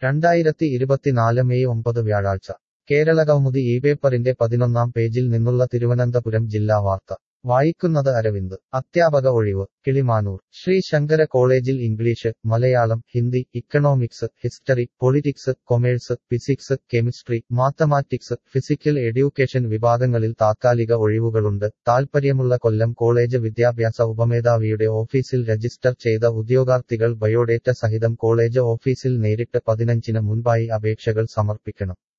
2024 May 9 വ്യാഴാഴ്ച കേരളകൗമുദി ഈ പേപ്പറിന്റെ 11-ാം പേജിൽ നിന്നുള്ള തിരുവനന്തപുരം ജില്ലാ വാർത്ത വായിക്കുന്നത് അരവിന്ദ്. അധ്യാപക ഒഴിവ് കിളിമാനൂർ. ശ്രീ ശങ്കര കോളേജിൽ English, Malayalam, Hindi, economics, history, politics, commerce, physics, chemistry, mathematics, physical education വിഭാഗങ്ങളിൽ താത്കാലിക ഒഴിവുകളുണ്ട്. താൽപ്പര്യമുള്ള കൊല്ലം കോളേജ് വിദ്യാഭ്യാസ ഉപമേധാവിയുടെ ഓഫീസിൽ രജിസ്റ്റർ ചെയ്ത ഉദ്യോഗാർത്ഥികൾ ബയോഡേറ്റ സഹിതം കോളേജ് ഓഫീസിൽ നേരിട്ട് 15-ന് മുൻപായി അപേക്ഷകൾ സമർപ്പിക്കണം.